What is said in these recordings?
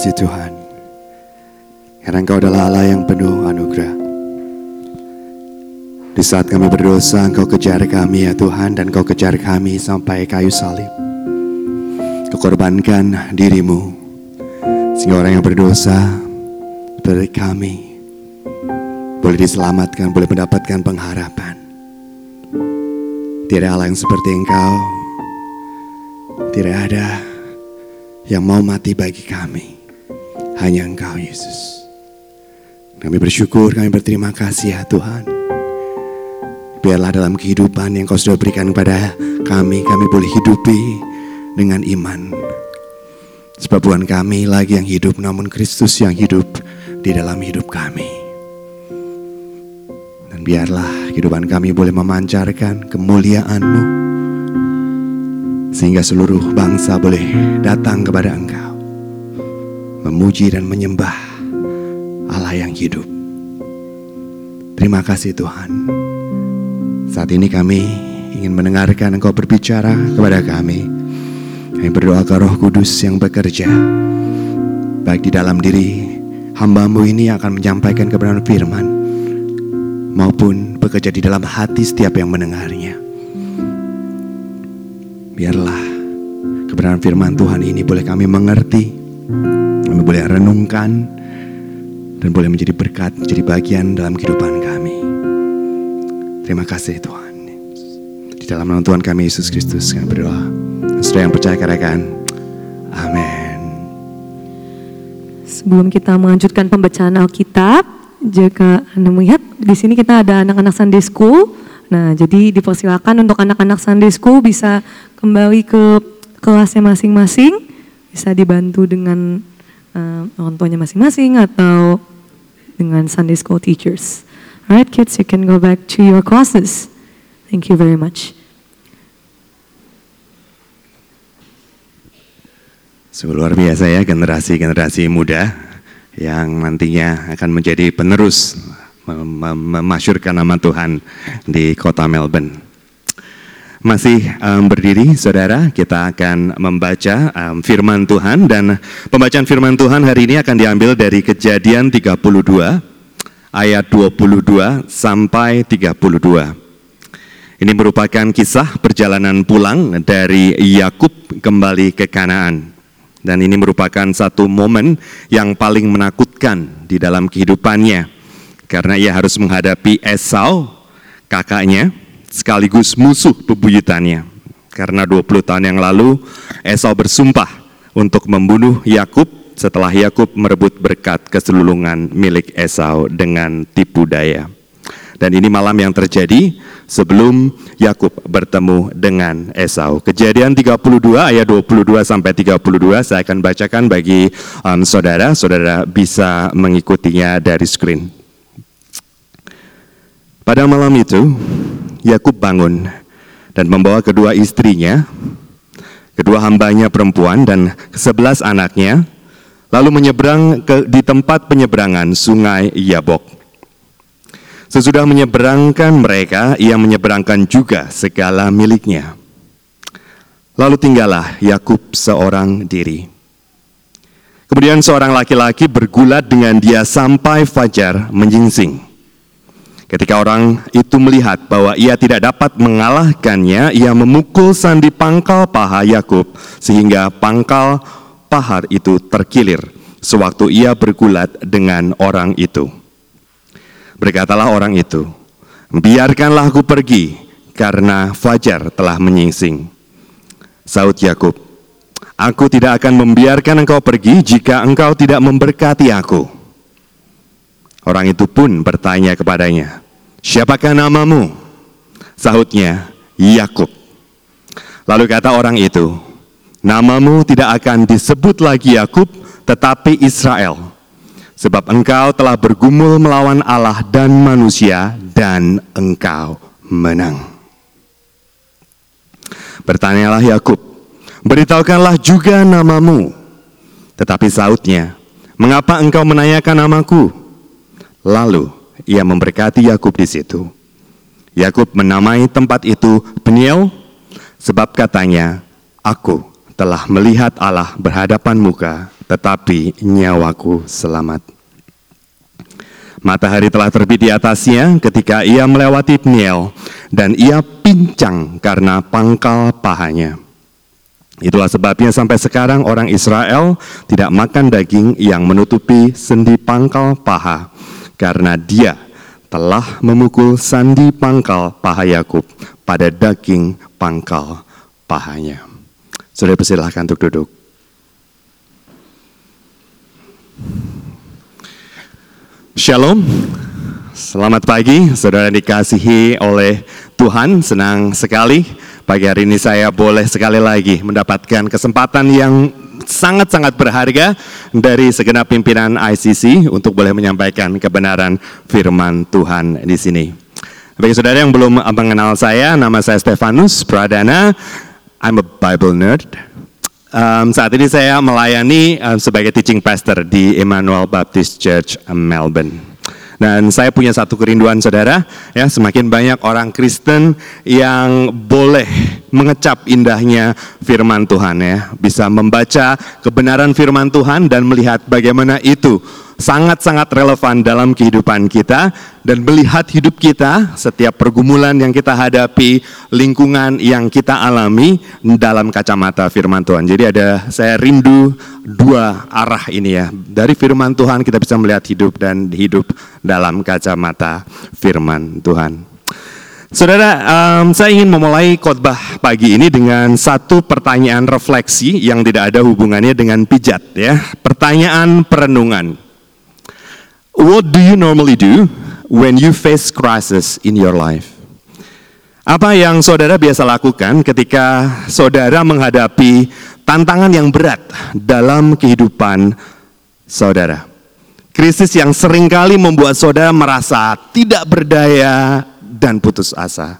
kasih Tuhan, karena Engkau adalah Allah yang penuh anugerah. Di saat kami berdosa, Engkau kejar kami ya Tuhan, dan Engkau kejar kami sampai kayu salib. Kau korbankan dirimu, sehingga orang yang berdosa seperti kami boleh diselamatkan, boleh mendapatkan pengharapan. Tidak Allah yang seperti Engkau, tidak ada yang mau mati bagi kami, hanya Engkau Yesus. Kami bersyukur, kami berterima kasih ya Tuhan. Biarlah dalam kehidupan yang Kau sudah berikan kepada kami boleh hidupi dengan iman. Sebab bukan kami lagi yang hidup, namun Kristus yang hidup di dalam hidup kami. Dan biarlah kehidupan kami boleh memancarkan kemuliaan-Mu, sehingga seluruh bangsa boleh datang kepada Engkau, memuji dan menyembah Allah yang hidup. Terima kasih Tuhan. Saat ini kami ingin mendengarkan Engkau berbicara kepada kami. Kami berdoa ke Roh Kudus yang bekerja, baik di dalam diri hamba-Mu ini yang akan menyampaikan kebenaran firman, maupun bekerja di dalam hati setiap yang mendengarnya. Biarlah kebenaran firman Tuhan ini boleh kami mengerti, kami boleh renungkan, dan boleh menjadi berkat, menjadi bagian dalam kehidupan kami. Terima kasih Tuhan. Di dalam nama Tuhan kami Yesus Kristus kami berdoa. Saudara yang percaya katakan amin. Sebelum kita melanjutkan pembacaan Alkitab, jika Anda melihat di sini kita ada anak-anak Sunday School. Nah, jadi dipersilakan untuk anak-anak Sunday School bisa kembali ke kelasnya masing-masing, bisa dibantu dengan orang tuanya masing-masing atau dengan Sunday School teachers. Alright kids, you can go back to your classes. Thank you very much. Luar biasa ya, generasi muda yang nantinya akan menjadi penerus memasyurkan nama Tuhan di kota Melbourne. Masih berdiri saudara, kita akan membaca firman Tuhan, dan pembacaan firman Tuhan hari ini akan diambil dari Kejadian 32 ayat 22 sampai 32. Ini merupakan kisah perjalanan pulang dari Yakub kembali ke Kanaan. Dan ini merupakan satu momen yang paling menakutkan di dalam kehidupannya, karena ia harus menghadapi Esau, kakaknya, sekaligus musuh bebuyutannya. Karena 20 tahun yang lalu Esau bersumpah untuk membunuh Yakub setelah Yakub merebut berkat keselulungan milik Esau dengan tipu daya. Dan ini malam yang terjadi sebelum Yakub bertemu dengan Esau. Kejadian 32 ayat 22 sampai 32 saya akan bacakan bagi saudara. Saudara bisa mengikutinya dari screen. Pada malam itu, Yakub bangun dan membawa kedua istrinya, kedua hambanya perempuan dan 11 anaknya, lalu menyeberang di tempat penyeberangan sungai Yabok. Sesudah menyeberangkan mereka, ia menyeberangkan juga segala miliknya. Lalu tinggallah Yakub seorang diri. Kemudian seorang laki-laki bergulat dengan dia sampai fajar menyingsing. Ketika orang itu melihat bahwa ia tidak dapat mengalahkannya, ia memukul sandi pangkal paha Yakub sehingga pangkal paha itu terkilir sewaktu ia bergulat dengan orang itu. Berkatalah orang itu, biarkanlah aku pergi karena fajar telah menyingsing. Saud Yakub, aku tidak akan membiarkan engkau pergi jika engkau tidak memberkati aku. Orang itu pun bertanya kepadanya, siapakah namamu? Sahutnya, Yakub. Lalu kata orang itu, namamu tidak akan disebut lagi Yakub, tetapi Israel. Sebab engkau telah bergumul melawan Allah dan manusia, dan engkau menang. Bertanyalah Yakub, beritahukanlah juga namamu. Tetapi sautnya, mengapa engkau menanyakan namaku? Lalu ia memberkati Yakub di situ. Yakub menamai tempat itu Peniel, sebab katanya, aku telah melihat Allah berhadapan muka tetapi nyawaku selamat. Matahari telah terbit di atasnya ketika ia melewati Peniel, dan ia pincang karena pangkal pahanya. Itulah sebabnya sampai sekarang orang Israel tidak makan daging yang menutupi sendi pangkal paha, karena dia telah memukul sandi pangkal paha Yakub pada daging pangkal pahanya. Saudara persilahkan untuk duduk. Shalom, selamat pagi saudara dikasihi oleh Tuhan. Senang sekali pagi hari ini saya boleh sekali lagi mendapatkan kesempatan yang sangat-sangat berharga dari segenap pimpinan ICC untuk boleh menyampaikan kebenaran firman Tuhan di sini. Bagi saudara yang belum mengenal saya, nama saya Stefanus Pradana. I'm a Bible nerd. Saat ini saya melayani sebagai teaching pastor di Emmanuel Baptist Church Melbourne. Dan saya punya satu kerinduan saudara, ya, semakin banyak orang Kristen yang boleh mengecap indahnya firman Tuhan, ya, bisa membaca kebenaran firman Tuhan dan melihat bagaimana itu sangat-sangat relevan dalam kehidupan kita, dan melihat hidup kita, setiap pergumulan yang kita hadapi, lingkungan yang kita alami dalam kacamata firman Tuhan. Jadi saya rindu dua arah ini, ya. Dari firman Tuhan kita bisa melihat hidup dan hidup dalam kacamata firman Tuhan. Saudara, saya ingin memulai khotbah pagi ini dengan satu pertanyaan refleksi yang tidak ada hubungannya dengan pijat, ya. Pertanyaan perenungan. What do you normally do when you face crisis in your life? Apa yang saudara biasa lakukan ketika saudara menghadapi tantangan yang berat dalam kehidupan saudara? Krisis yang seringkali membuat saudara merasa tidak berdaya dan putus asa.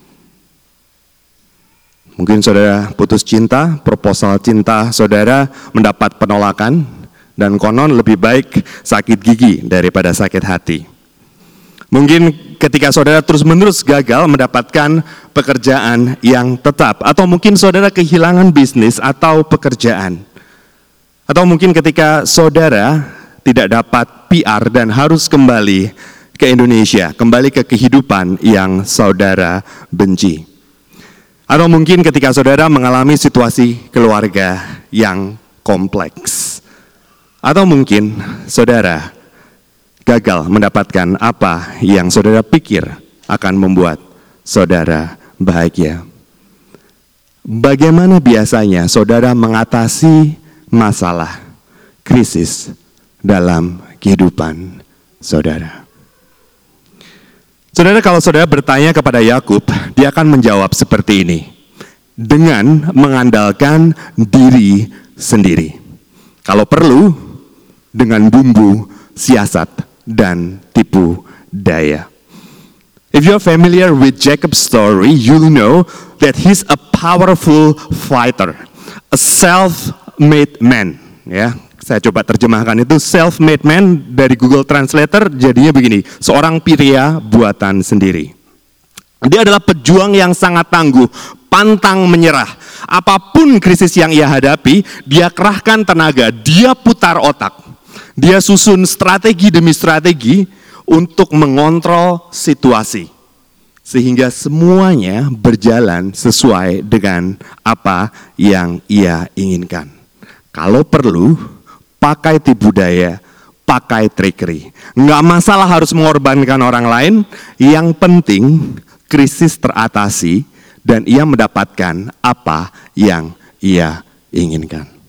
Mungkin saudara putus cinta, proposal cinta saudara mendapat penolakan, dan konon lebih baik sakit gigi daripada sakit hati. Mungkin ketika saudara terus-menerus gagal mendapatkan pekerjaan yang tetap, atau mungkin saudara kehilangan bisnis atau pekerjaan. Atau mungkin ketika saudara tidak dapat PR dan harus kembali ke Indonesia, kembali ke kehidupan yang saudara benci. Atau mungkin ketika saudara mengalami situasi keluarga yang kompleks. Atau mungkin saudara gagal mendapatkan apa yang saudara pikir akan membuat saudara bahagia. Bagaimana biasanya saudara mengatasi masalah, krisis dalam kehidupan saudara? Saudara, kalau saudara bertanya kepada Yakub, dia akan menjawab seperti ini, dengan mengandalkan diri sendiri. Kalau perlu, dengan bumbu siasat dan tipu daya. If you're familiar with Jacob's story, you'll know that he's a powerful fighter, a self-made man. Ya, saya coba terjemahkan itu, self-made man dari Google Translator jadinya begini, seorang pria buatan sendiri. Dia adalah pejuang yang sangat tangguh, pantang menyerah. Apapun krisis yang ia hadapi, dia kerahkan tenaga, dia putar otak. Dia susun strategi demi strategi untuk mengontrol situasi. Sehingga semuanya berjalan sesuai dengan apa yang ia inginkan. Kalau perlu, pakai tipu daya, pakai trickery. Nggak masalah harus mengorbankan orang lain, yang penting krisis teratasi dan ia mendapatkan apa yang ia inginkan.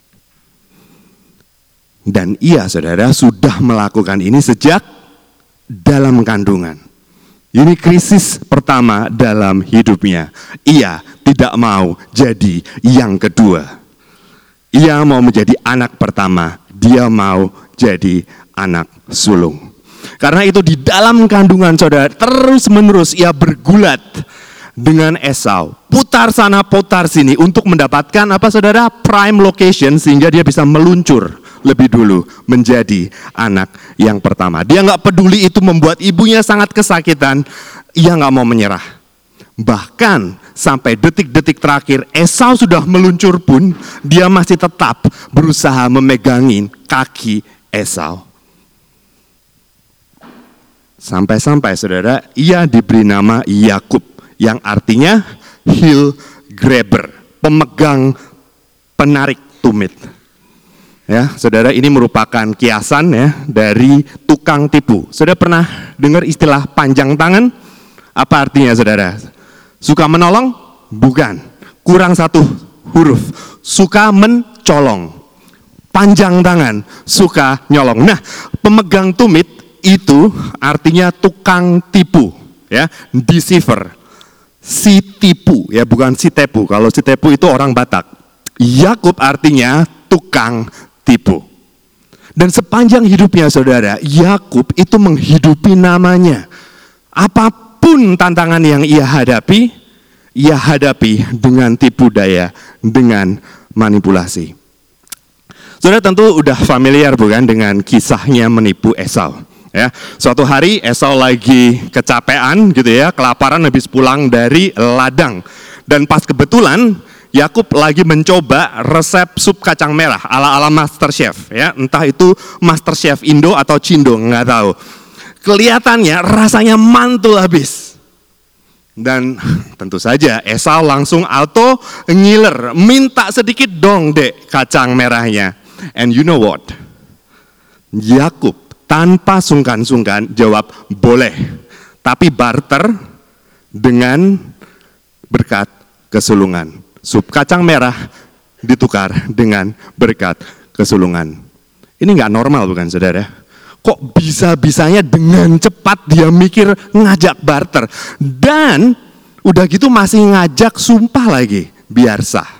Dan ia, saudara, sudah melakukan ini sejak dalam kandungan. Ini krisis pertama dalam hidupnya. Ia tidak mau jadi yang kedua. Ia mau menjadi anak pertama. Dia mau jadi anak sulung. Karena itu di dalam kandungan saudara, terus-menerus ia bergulat dengan Esau. Putar sana, putar sini untuk mendapatkan apa saudara? Prime location, sehingga dia bisa meluncur lebih dulu menjadi anak yang pertama. Dia nggak peduli itu membuat ibunya sangat kesakitan, ia nggak mau menyerah. Bahkan sampai detik-detik terakhir Esau sudah meluncur pun, dia masih tetap berusaha memegangi kaki Esau. Sampai-sampai saudara, ia diberi nama Yakub, yang artinya heel grabber, pemegang penarik tumit. Ya, saudara, ini merupakan kiasan ya dari tukang tipu. Saudara pernah dengar istilah panjang tangan? Apa artinya saudara? Suka menolong? Bukan. Kurang satu huruf. Suka mencolong. Panjang tangan, suka nyolong. Nah, pemegang tumit itu artinya tukang tipu, ya, deceiver. Si tipu, ya, bukan si tepu. Kalau si tepu itu orang Batak. Yakub artinya tukang tipu. Dan sepanjang hidupnya saudara, Yakub itu menghidupi namanya. Apapun tantangan yang ia hadapi dengan tipu daya, dengan manipulasi. Saudara tentu udah familiar bukan dengan kisahnya menipu Esau. Ya, suatu hari Esau lagi kecapean gitu ya, kelaparan habis pulang dari ladang. Dan pas kebetulan Yakub lagi mencoba resep sup kacang merah ala-ala MasterChef ya, entah itu MasterChef Indo atau Cindo, nggak tahu. Kelihatannya rasanya mantul habis. Dan tentu saja Esau langsung auto ngiler, minta sedikit dong dek kacang merahnya. And you know what? Yakub tanpa sungkan-sungkan jawab boleh, tapi barter dengan berkat kesulungan. Sup kacang merah ditukar dengan berkat kesulungan. Ini nggak normal bukan saudara? Kok bisa-bisanya dengan cepat dia mikir ngajak barter. Dan udah gitu masih ngajak sumpah lagi, biar sah.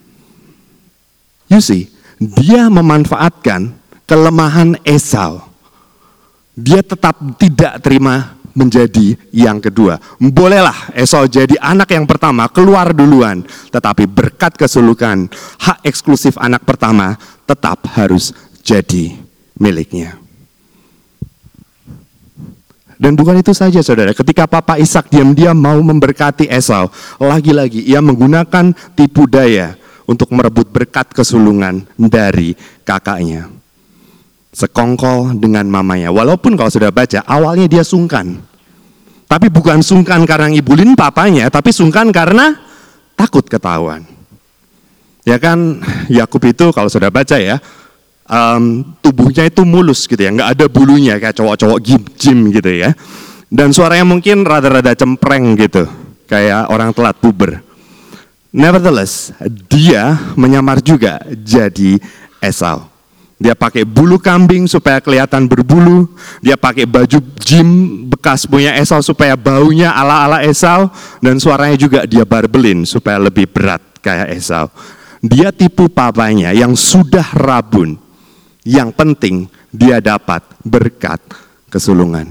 You see, dia memanfaatkan kelemahan Esau. Dia tetap tidak terima menjadi yang kedua. Bolehlah Esau jadi anak yang pertama, keluar duluan. Tetapi berkat kesulungan, hak eksklusif anak pertama tetap harus jadi miliknya. Dan bukan itu saja saudara, ketika Papa Ishak diam-diam mau memberkati Esau, lagi-lagi ia menggunakan tipu daya untuk merebut berkat kesulungan dari kakaknya. Sekongkol dengan mamanya. Walaupun kalau sudah baca, awalnya dia sungkan. Tapi bukan sungkan karena ngibulin papanya, tapi sungkan karena takut ketahuan. Ya kan, Yakub itu kalau sudah baca ya, tubuhnya itu mulus gitu ya, nggak ada bulunya kayak cowok-cowok gym gitu ya. Dan suaranya mungkin rada-rada cempreng gitu, kayak orang telat puber. Nevertheless, dia menyamar juga jadi Esau. Dia pakai bulu kambing supaya kelihatan berbulu. Dia pakai baju gym bekas punya Esau supaya baunya ala-ala Esau. Dan suaranya juga dia barbelin supaya lebih berat kayak Esau. Dia tipu papanya yang sudah rabun. Yang penting dia dapat berkat kesulungan.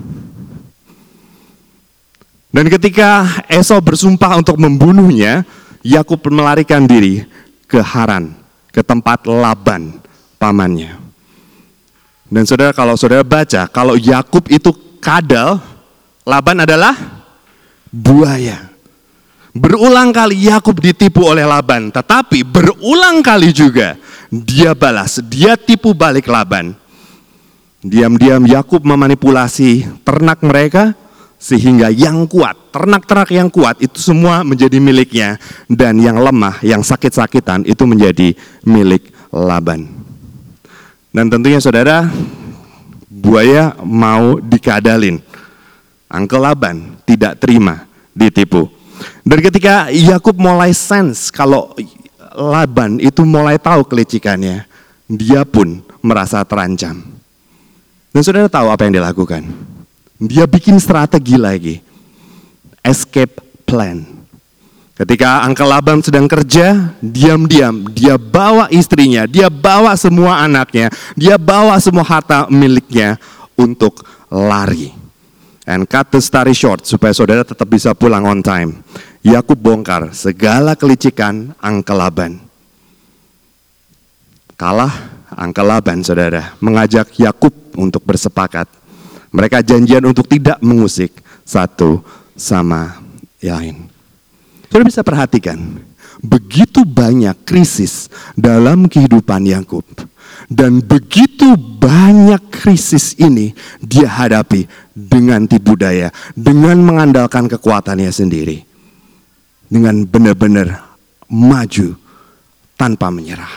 Dan ketika Esau bersumpah untuk membunuhnya, Yakub melarikan diri ke Haran, ke tempat Laban, pamannya. Dan saudara, kalau saudara baca, kalau Yakub itu kadal, Laban adalah buaya. Berulang kali Yakub ditipu oleh Laban, tetapi berulang kali juga dia balas, dia tipu balik Laban. Diam-diam Yakub memanipulasi ternak mereka, sehingga yang kuat, ternak-ternak yang kuat itu semua menjadi miliknya, dan yang lemah, yang sakit-sakitan itu menjadi milik Laban. Dan tentunya saudara, buaya mau dikadalin. Uncle Laban tidak terima ditipu. Dan ketika Yakub mulai sense kalau Laban itu mulai tahu kelicikannya, dia pun merasa terancam. Dan saudara tahu apa yang dia lakukan? Dia bikin strategi lagi. Escape plan. Ketika Uncle Laban sedang kerja, diam-diam dia bawa istrinya, dia bawa semua anaknya, dia bawa semua harta miliknya untuk lari. And cut the story short, supaya saudara tetap bisa pulang on time. Yakub bongkar segala kelicikan Uncle Laban. Kalah Uncle Laban, saudara, mengajak Yakub untuk bersepakat. Mereka janjian untuk tidak mengusik satu sama lain. Saudara bisa perhatikan, begitu banyak krisis dalam kehidupan Yakub. Dan begitu banyak krisis ini dia hadapi dengan tipu daya, dengan mengandalkan kekuatannya sendiri. Dengan benar-benar maju tanpa menyerah.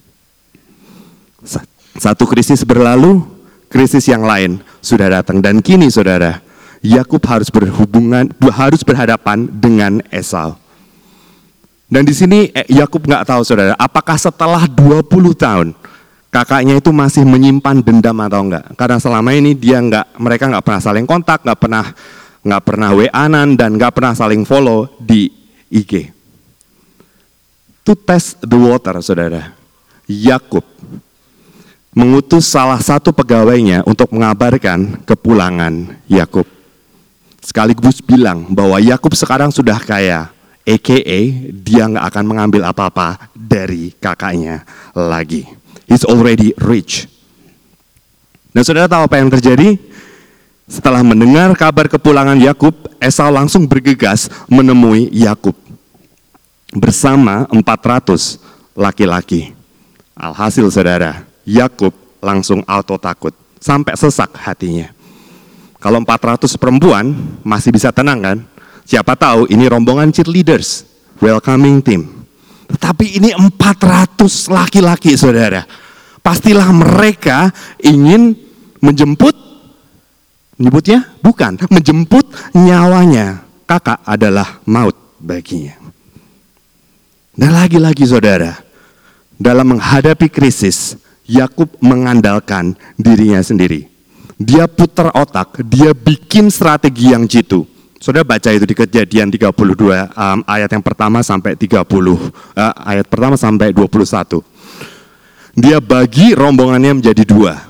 Satu krisis berlalu, krisis yang lain sudah datang. Dan kini saudara, Yakub harus berhadapan dengan Esau. Dan di sini Yakub nggak tahu saudara, apakah setelah 20 tahun kakaknya itu masih menyimpan dendam atau enggak? Karena selama ini mereka nggak pernah saling kontak, nggak pernah WA-an dan nggak pernah saling follow di IG. To test the water, saudara, Yakub mengutus salah satu pegawainya untuk mengabarkan kepulangan Yakub. Sekaligus bilang bahwa Yakub sekarang sudah kaya, aka dia nggak akan mengambil apa-apa dari kakaknya lagi. He's already rich. Dan saudara tahu apa yang terjadi? Setelah mendengar kabar kepulangan Yakub, Esau langsung bergegas menemui Yakub bersama 400 laki-laki. Alhasil saudara, Yakub langsung auto takut, sampai sesak hatinya. Kalau 400 perempuan masih bisa tenang kan? Siapa tahu ini rombongan cheerleaders, welcoming team. Tetapi ini 400 laki-laki saudara. Pastilah mereka ingin menjemput nyawanya. Kakak adalah maut baginya. Dan lagi-lagi saudara, dalam menghadapi krisis, Yakub mengandalkan dirinya sendiri. Dia putar otak, dia bikin strategi yang jitu. Saudara baca itu di Kejadian 32 ayat yang pertama sampai 21. Dia bagi rombongannya menjadi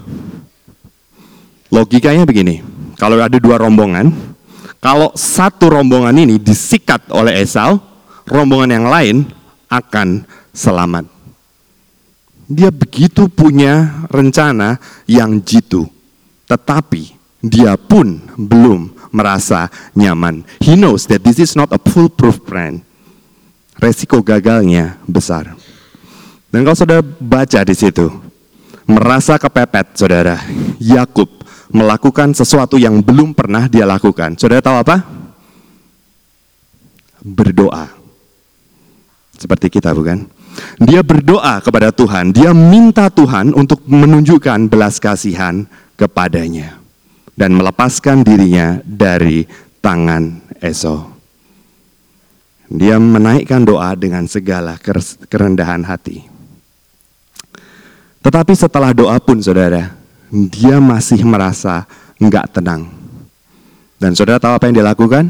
2. Logikanya begini, kalau ada 2 rombongan, kalau satu rombongan ini disikat oleh Esau, rombongan yang lain akan selamat. Dia begitu punya rencana yang jitu, tetapi dia pun belum merasa nyaman. He knows that this is not a foolproof plan. Resiko gagalnya besar. Dan kalau saudara baca di situ, merasa kepepet saudara, Yakub melakukan sesuatu yang belum pernah dia lakukan. Saudara tahu apa? Berdoa. Seperti kita bukan? Dia berdoa kepada Tuhan, dia minta Tuhan untuk menunjukkan belas kasihan kepadanya dan melepaskan dirinya dari tangan Esau. Dia menaikkan doa dengan segala kerendahan hati. Tetapi setelah doa pun saudara, dia masih merasa enggak tenang. Dan saudara tahu apa yang dia lakukan?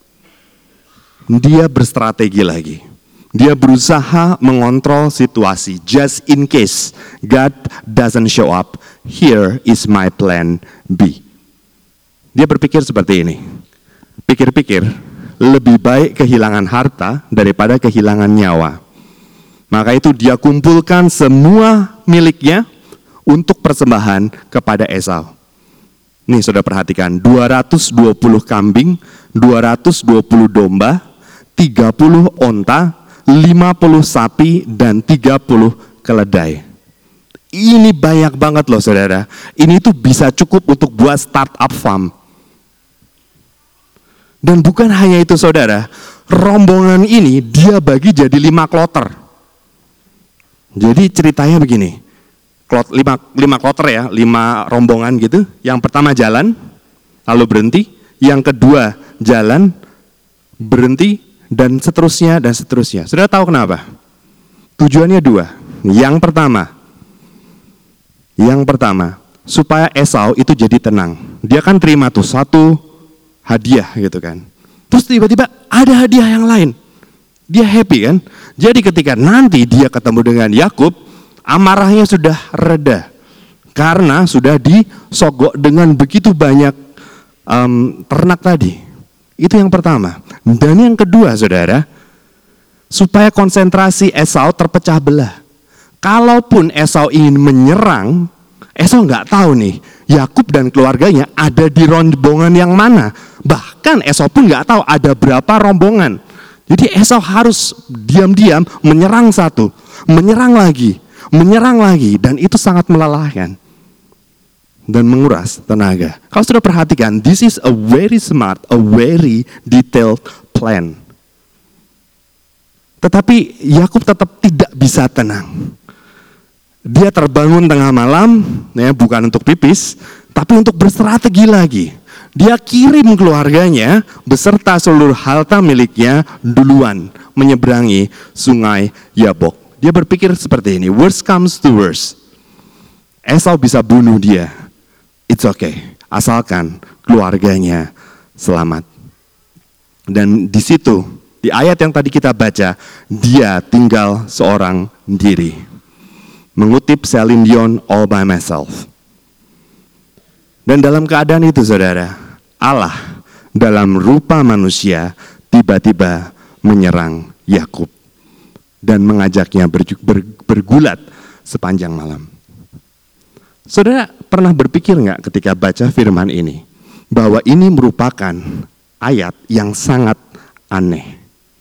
Dia berstrategi lagi. Dia berusaha mengontrol situasi. Just in case God doesn't show up, here is my plan B. Dia berpikir seperti ini. Pikir-pikir, lebih baik kehilangan harta daripada kehilangan nyawa. Maka itu dia kumpulkan semua miliknya untuk persembahan kepada Esau. Nih saudara perhatikan, 220 kambing, 220 domba, 30 onta, 50 sapi, dan 30 keledai. Ini banyak banget loh saudara. Ini tuh bisa cukup untuk buat startup farm. Dan bukan hanya itu saudara, rombongan ini dia bagi jadi 5 kloter. Jadi ceritanya begini, 5 kloter ya, 5 rombongan gitu. Yang pertama jalan, lalu berhenti. Yang kedua jalan, berhenti, dan seterusnya dan seterusnya. Saudara tahu kenapa? Tujuannya 2. Yang pertama, supaya Esau itu jadi tenang. Dia kan terima tuh satu hadiah gitu kan. Terus tiba-tiba ada hadiah yang lain. Dia happy kan? Jadi ketika nanti dia ketemu dengan Yakub, amarahnya sudah reda. Karena sudah disogok dengan begitu banyak ternak tadi. Itu yang pertama. Dan yang kedua saudara, supaya konsentrasi Esau terpecah belah. Kalaupun Esau ingin menyerang, Esau nggak tahu nih, Yakub dan keluarganya ada di rombongan yang mana. Bahkan Bahkan Esau pun nggak tahu ada berapa rombongan. Jadi Esau harus diam-diam menyerang satu, menyerang lagi, dan itu sangat melelahkan dan menguras tenaga. Kalau sudah perhatikan, this is a very smart, a very detailed plan. Tetapi Yakub tetap tidak bisa tenang. Dia terbangun tengah malam, ya, bukan untuk pipis, tapi untuk berstrategi lagi. Dia kirim keluarganya beserta seluruh harta miliknya duluan menyeberangi sungai Yabok. Dia berpikir seperti ini, worst comes to worst. Esau bisa bunuh dia, it's okay, asalkan keluarganya selamat. Dan di situ, di ayat yang tadi kita baca, dia tinggal seorang diri. Mengutip Celine Dion, All by Myself. Dan dalam keadaan itu, saudara, Allah dalam rupa manusia tiba-tiba menyerang Yakub dan mengajaknya bergulat sepanjang malam. Saudara pernah berpikir nggak ketika baca firman ini bahwa ini merupakan ayat yang sangat aneh?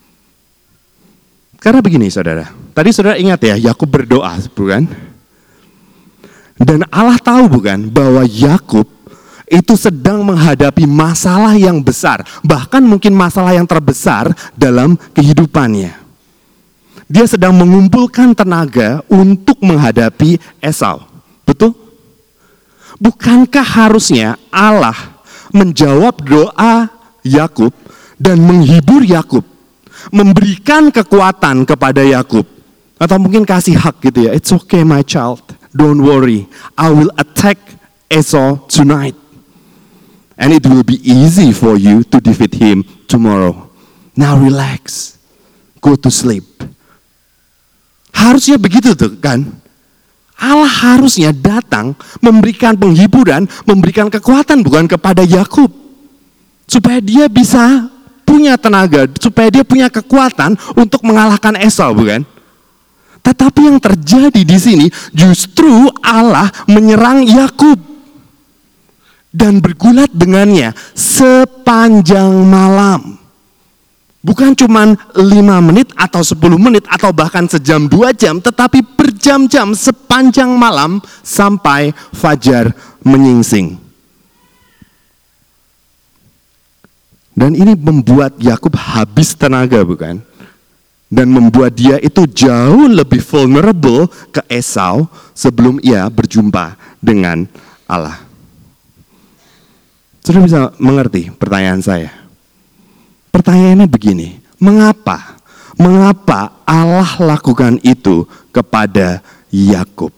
Karena begini, saudara. Tadi saudara ingat ya, Yakub berdoa, bukan? Dan Allah tahu, bukan, bahwa Yakub itu sedang menghadapi masalah yang besar, bahkan mungkin masalah yang terbesar dalam kehidupannya. Dia sedang mengumpulkan tenaga untuk menghadapi Esau. Betul? Bukankah harusnya Allah menjawab doa Yakub dan menghibur Yakub, memberikan kekuatan kepada Yakub, atau mungkin kasih hak gitu ya, it's okay my child, don't worry, I will attack Esau tonight. And it will be easy for you to defeat him tomorrow. Now relax. Go to sleep. Harusnya begitu tuh kan. Allah harusnya datang memberikan penghiburan, memberikan kekuatan bukan kepada Yakub. Supaya dia bisa punya tenaga, supaya dia punya kekuatan untuk mengalahkan Esau, bukan? Tetapi yang terjadi di sini justru Allah menyerang Yakub dan bergulat dengannya sepanjang malam. Bukan cuma 5 menit atau 10 menit atau bahkan sejam 2 jam, tetapi berjam-jam sepanjang malam sampai fajar menyingsing. Dan ini membuat Yakub habis tenaga, bukan? Dan membuat dia itu jauh lebih vulnerable ke Esau sebelum ia berjumpa dengan Allah. Sudah bisa mengerti pertanyaan saya? Pertanyaannya begini, mengapa Allah lakukan itu kepada Yakub?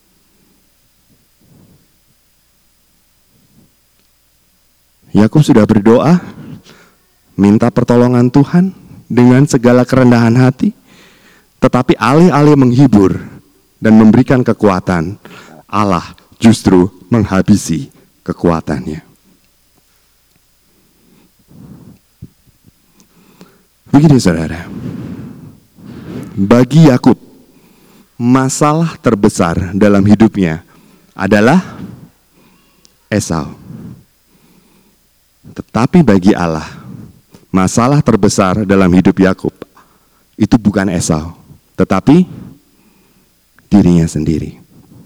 Yakub sudah berdoa, minta pertolongan Tuhan dengan segala kerendahan hati, tetapi alih-alih menghibur dan memberikan kekuatan, Allah justru menghabisi kekuatannya. Begini saudara, bagi Yakub, masalah terbesar dalam hidupnya adalah Esau. Tetapi bagi Allah, masalah terbesar dalam hidup Yakub itu bukan Esau, tetapi dirinya sendiri.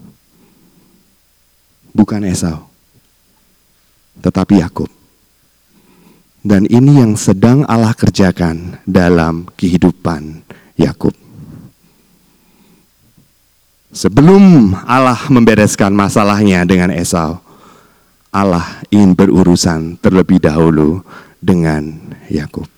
Bukan Esau, tetapi Yakub. Dan ini yang sedang Allah kerjakan dalam kehidupan Yakub. Sebelum Allah membereskan masalahnya dengan Esau, Allah ingin berurusan terlebih dahulu dengan Yakub.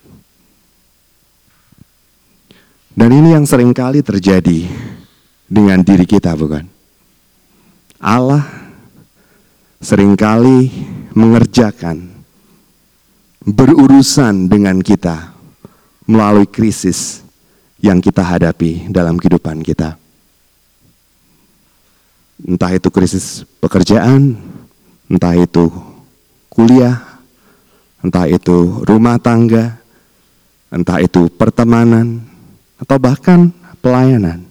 Dan ini yang seringkali terjadi dengan diri kita, bukan? Allah seringkali mengerjakan, berurusan dengan kita melalui krisis yang kita hadapi dalam kehidupan kita. Entah itu krisis pekerjaan, entah itu kuliah, entah itu rumah tangga, entah itu pertemanan, atau bahkan pelayanan.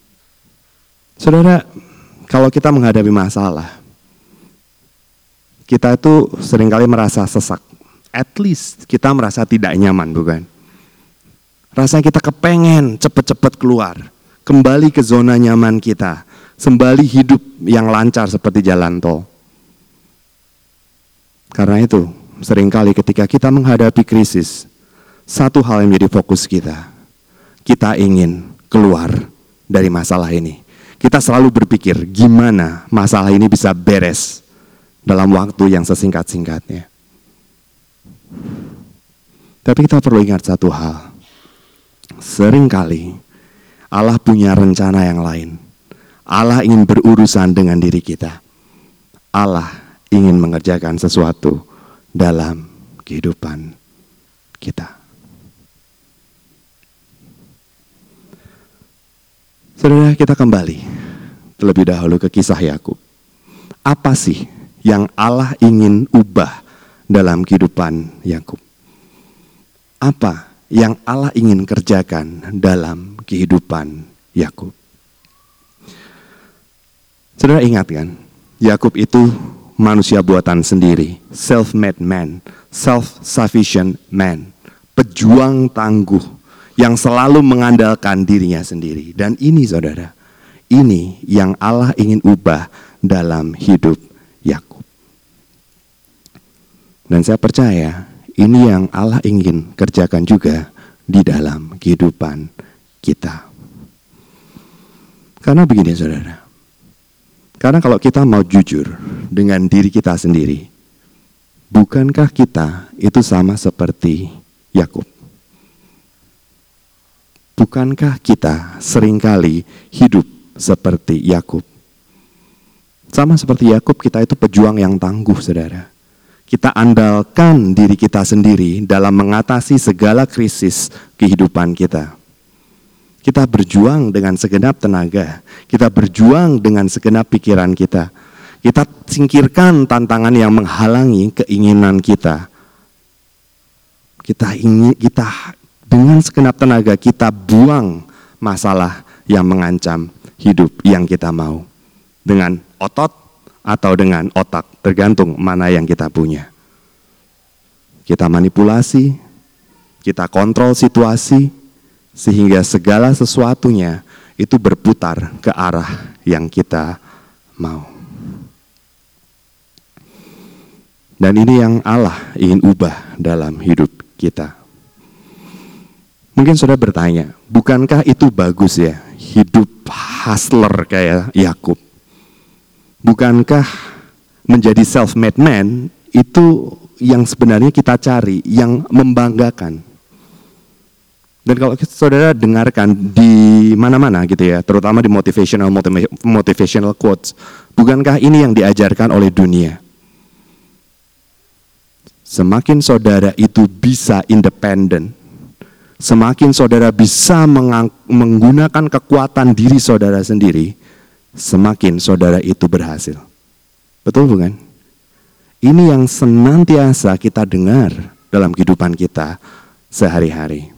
Saudara, kalau kita menghadapi masalah, kita itu seringkali merasa sesak. At least kita merasa tidak nyaman, bukan? Rasanya kita kepengen cepet-cepet keluar, kembali ke zona nyaman kita, kembali hidup yang lancar seperti jalan tol. Karena itu, seringkali ketika kita menghadapi krisis, satu hal yang menjadi fokus kita ingin keluar dari masalah ini. Kita selalu berpikir gimana masalah ini bisa beres dalam waktu yang sesingkat-singkatnya. Tapi kita perlu ingat satu hal. Seringkali Allah punya rencana yang lain. Allah ingin berurusan dengan diri kita. Allah ingin mengerjakan sesuatu dalam kehidupan kita. Saudara, kita kembali terlebih dahulu ke kisah Yakub. Apa sih yang Allah ingin ubah dalam kehidupan Yakub? Apa yang Allah ingin kerjakan dalam kehidupan Yakub? Saudara ingat kan, Yakub itu manusia buatan sendiri, self-made man, self-sufficient man, pejuang tangguh yang selalu mengandalkan dirinya sendiri. Dan ini saudara, ini yang Allah ingin ubah dalam hidup Yakub. Dan saya percaya ini yang Allah ingin kerjakan juga di dalam kehidupan kita. Karena begini saudara, karena kalau kita mau jujur dengan diri kita sendiri, bukankah kita itu sama seperti Yakub? Bukankah kita seringkali hidup seperti Yakub? Sama seperti Yakub, kita itu pejuang yang tangguh, saudara. Kita andalkan diri kita sendiri dalam mengatasi segala krisis kehidupan kita. Kita berjuang dengan segenap tenaga. Kita berjuang dengan segenap pikiran kita. Kita singkirkan tantangan yang menghalangi keinginan kita. Kita dengan segenap tenaga kita buang masalah yang mengancam hidup yang kita mau. Dengan otot atau dengan otak, tergantung mana yang kita punya. Kita manipulasi, kita kontrol situasi, sehingga segala sesuatunya itu berputar ke arah yang kita mau. Dan ini yang Allah ingin ubah dalam hidup kita. Mungkin saudara bertanya, bukankah itu bagus ya, hidup hustler kayak Yakub? Bukankah menjadi self-made man itu yang sebenarnya kita cari, yang membanggakan? Dan kalau saudara dengarkan di mana-mana gitu ya, terutama di motivational quotes, bukankah ini yang diajarkan oleh dunia? Semakin saudara itu bisa independen, semakin saudara bisa menggunakan kekuatan diri saudara sendiri, semakin saudara itu berhasil. Betul bukan? Ini yang senantiasa kita dengar dalam kehidupan kita sehari-hari.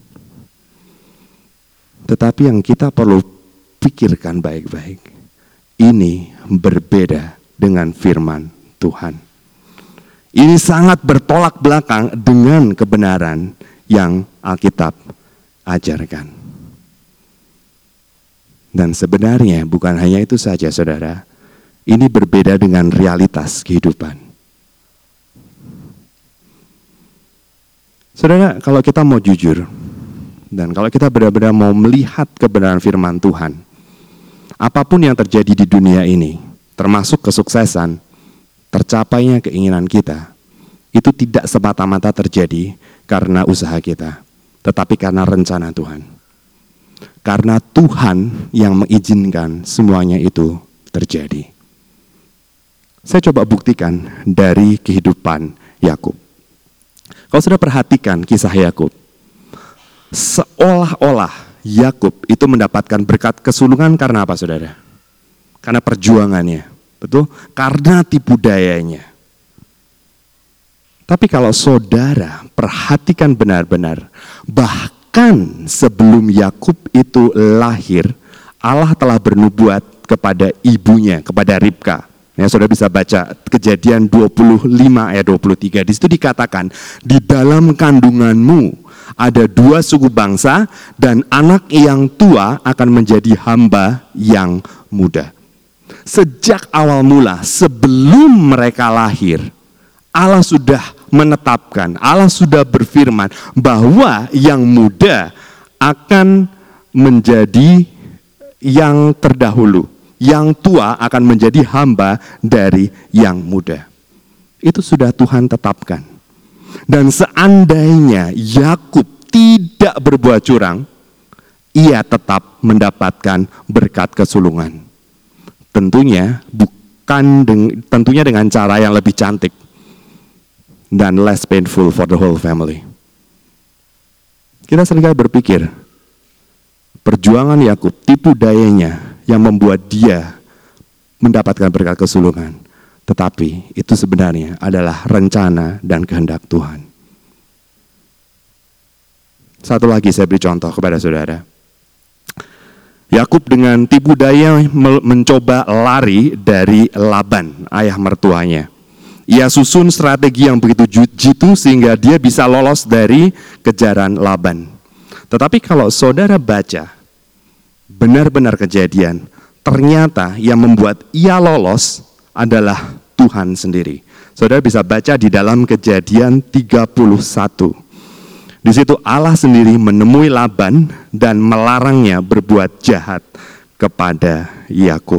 Tetapi yang kita perlu pikirkan baik-baik, ini berbeda dengan firman Tuhan. Ini sangat bertolak belakang dengan kebenaran yang Alkitab ajarkan. Dan sebenarnya bukan hanya itu saja saudara, ini berbeda dengan realitas kehidupan. Saudara, kalau kita mau jujur, dan kalau kita benar-benar mau melihat kebenaran firman Tuhan, apapun yang terjadi di dunia ini, termasuk kesuksesan, tercapainya keinginan kita, itu tidak semata-mata terjadi karena usaha kita, tetapi karena rencana Tuhan. Karena Tuhan yang mengizinkan semuanya itu terjadi. Saya coba buktikan dari kehidupan Yakub. Kalau sudah perhatikan kisah Yakub, seolah-olah Yakub itu mendapatkan berkat kesulungan karena apa saudara? Karena perjuangannya, betul? Karena tipu dayanya. Tapi kalau saudara perhatikan benar-benar, bahkan sebelum Yakub itu lahir, Allah telah bernubuat kepada ibunya, kepada Ribka. Ya, saudara bisa baca Kejadian 25 ayat 23. Di situ dikatakan, di dalam kandunganmu ada 2 suku bangsa dan anak yang tua akan menjadi hamba yang muda. Sejak awal mula, sebelum mereka lahir, Allah sudah menetapkan, Allah sudah berfirman bahwa yang muda akan menjadi yang terdahulu. Yang tua akan menjadi hamba dari yang muda. Itu sudah Tuhan tetapkan. Dan seandainya Yakub tidak berbuat curang, ia tetap mendapatkan berkat kesulungan. Tentunya dengan cara yang lebih cantik dan less painful for the whole family. Kita seringkali berpikir, perjuangan Yakub, tipu dayanya yang membuat dia mendapatkan berkat kesulungan. Tetapi itu sebenarnya adalah rencana dan kehendak Tuhan. Satu lagi saya beri contoh kepada saudara. Yakub dengan tipu daya mencoba lari dari Laban, ayah mertuanya. Ia susun strategi yang begitu jitu sehingga dia bisa lolos dari kejaran Laban. Tetapi kalau saudara baca benar-benar kejadian, ternyata yang membuat ia lolos adalah Tuhan sendiri. Saudara bisa baca di dalam Kejadian 31. Di situ Allah sendiri menemui Laban dan melarangnya berbuat jahat kepada Yakub.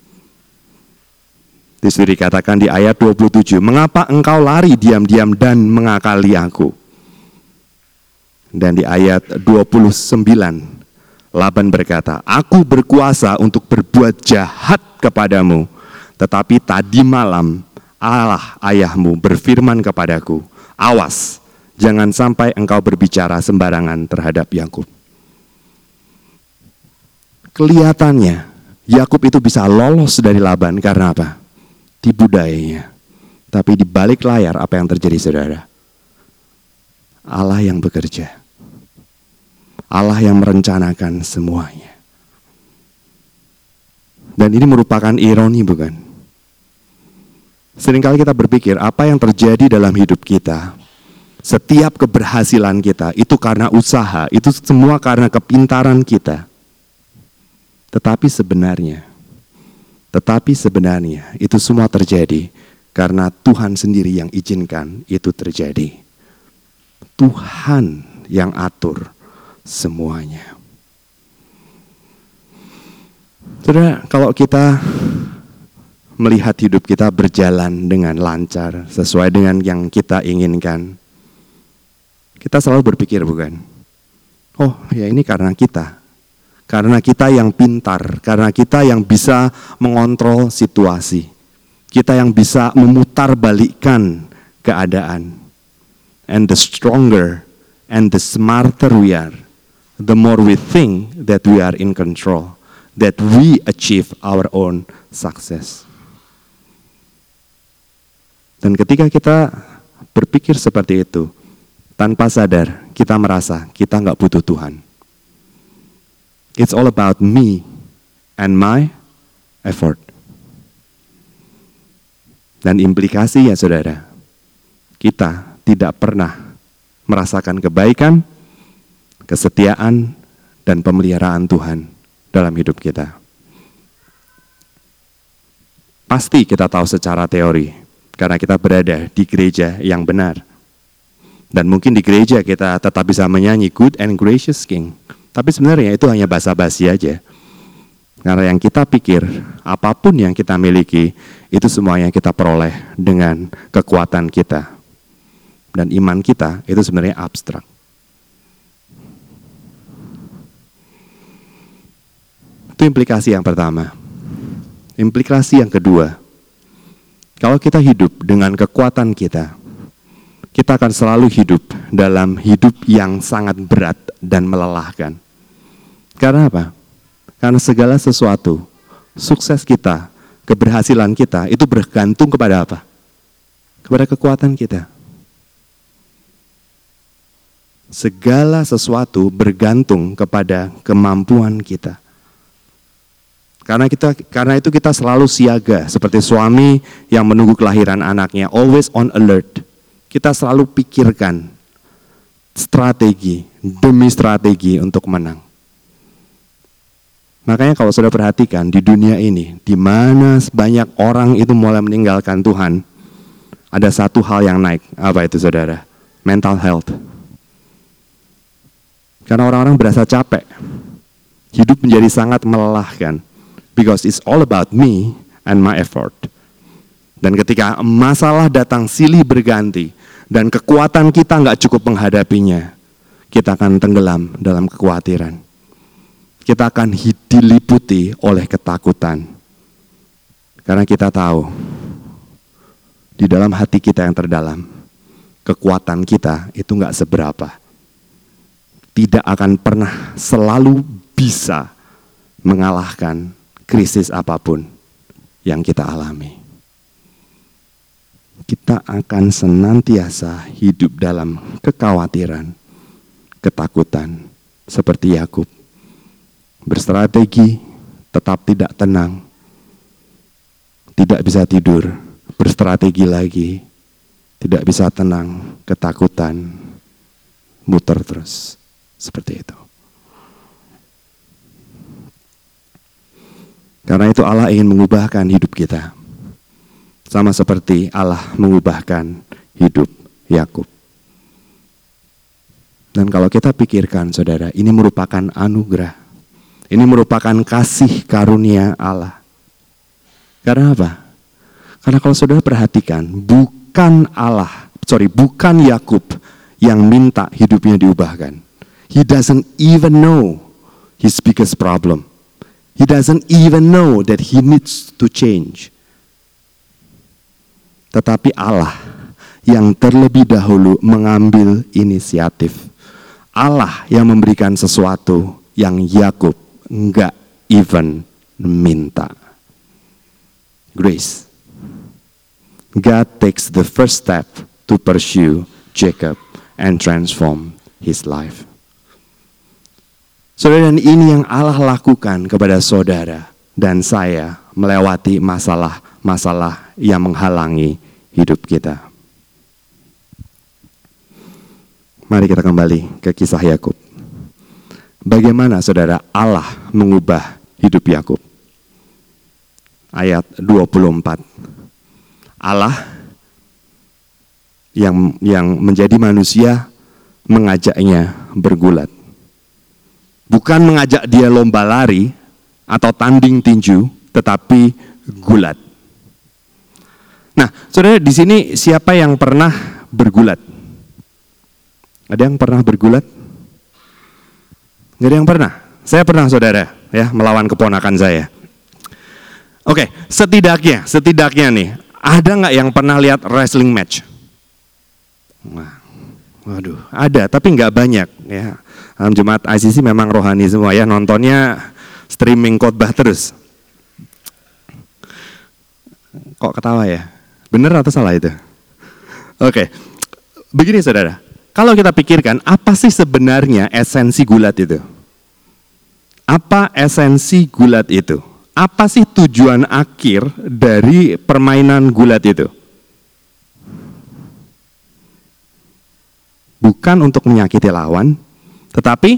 Di situ dikatakan di ayat 27, "Mengapa engkau lari diam-diam dan mengakali aku?" Dan di ayat 29, Laban berkata, "Aku berkuasa untuk berbuat jahat kepadamu, tetapi tadi malam Allah ayahmu berfirman kepadaku, awas, jangan sampai engkau berbicara sembarangan terhadap Yakub." Kelihatannya Yakub itu bisa lolos dari Laban karena apa? Tipu dayanya. Tapi di balik layar apa yang terjadi, saudara? Allah yang bekerja. Allah yang merencanakan semuanya. Dan ini merupakan ironi, bukan? Seringkali kita berpikir apa yang terjadi dalam hidup kita, setiap keberhasilan kita, itu karena usaha, itu semua karena kepintaran kita. Tetapi sebenarnya itu semua terjadi karena Tuhan sendiri yang izinkan itu terjadi. Tuhan yang atur semuanya. Saudara, kalau kita melihat hidup kita berjalan dengan lancar, sesuai dengan yang kita inginkan, kita selalu berpikir, bukan? Oh, ya ini karena kita. Karena kita yang pintar, karena kita yang bisa mengontrol situasi. Kita yang bisa memutarbalikkan keadaan. And the stronger and the smarter we are, the more we think that we are in control, that we achieve our own success. Dan ketika kita berpikir seperti itu, tanpa sadar kita merasa kita nggak butuh Tuhan. It's all about me and my effort. Dan implikasinya, saudara, kita tidak pernah merasakan kebaikan, kesetiaan, dan pemeliharaan Tuhan dalam hidup kita. Pasti kita tahu secara teori, karena kita berada di gereja yang benar. Dan mungkin di gereja kita tetap bisa menyanyi Good and Gracious King. Tapi sebenarnya itu hanya basa-basi aja. Karena yang kita pikir, apapun yang kita miliki, itu semuanya kita peroleh dengan kekuatan kita. Dan iman kita itu sebenarnya abstrak. Itu implikasi yang pertama. Implikasi yang kedua, kalau kita hidup dengan kekuatan kita, kita akan selalu hidup dalam hidup yang sangat berat dan melelahkan. Karena apa? Karena segala sesuatu, sukses kita, keberhasilan kita, itu bergantung kepada apa? Kepada kekuatan kita. Segala sesuatu bergantung kepada kemampuan kita. Karena itu kita selalu siaga seperti suami yang menunggu kelahiran anaknya, always on alert. Kita selalu pikirkan strategi demi strategi untuk menang. Makanya kalau sudah perhatikan di dunia ini, di mana banyak orang itu mulai meninggalkan Tuhan, ada satu hal yang naik. Apa itu saudara? Mental health. Karena orang-orang berasa capek. Hidup menjadi sangat melelahkan. Because it's all about me and my effort. Dan ketika masalah datang silih berganti, dan kekuatan kita nggak cukup menghadapinya, kita akan tenggelam dalam kekhawatiran. Kita akan diliputi oleh ketakutan. Karena kita tahu, di dalam hati kita yang terdalam, kekuatan kita itu nggak seberapa. Tidak akan pernah selalu bisa mengalahkan krisis apapun yang kita alami. Kita akan senantiasa hidup dalam kekhawatiran, ketakutan, seperti Yakub. Berstrategi, tetap tidak tenang, tidak bisa tidur, berstrategi lagi, tidak bisa tenang, ketakutan, muter terus, seperti itu. Karena itu Allah ingin mengubahkan hidup kita. Sama seperti Allah mengubahkan hidup Yakub. Dan kalau kita pikirkan saudara, ini merupakan anugerah. Ini merupakan kasih karunia Allah. Karena apa? Karena kalau saudara perhatikan, bukan Yakub yang minta hidupnya diubahkan. He doesn't even know his biggest problem. He doesn't even know that he needs to change. Tetapi Allah yang terlebih dahulu mengambil inisiatif. Allah yang memberikan sesuatu yang Yakub enggak even minta. Grace. God takes the first step to pursue Jacob and transform his life. Saudara, dan ini yang Allah lakukan kepada saudara dan saya melewati masalah-masalah yang menghalangi hidup kita. Mari kita kembali ke kisah Yakub. Bagaimana saudara Allah mengubah hidup Yakub? Ayat 24. Allah yang menjadi manusia mengajaknya bergulat. Bukan mengajak dia lomba lari atau tanding tinju, tetapi gulat. Nah, saudara, di sini siapa yang pernah bergulat? Ada yang pernah bergulat? Nggak ada yang pernah. Saya pernah, saudara, ya, melawan keponakan saya. Oke, setidaknya nih, ada nggak yang pernah lihat wrestling match? Waduh, ada, tapi nggak banyak, ya. Jemaat ICC memang rohani semua, ya, nontonnya streaming khotbah terus. Kok ketawa ya? Bener atau salah itu? Oke, begini saudara, kalau kita pikirkan apa sih sebenarnya esensi gulat itu? Apa esensi gulat itu? Apa sih tujuan akhir dari permainan gulat itu? Bukan untuk menyakiti lawan, tetapi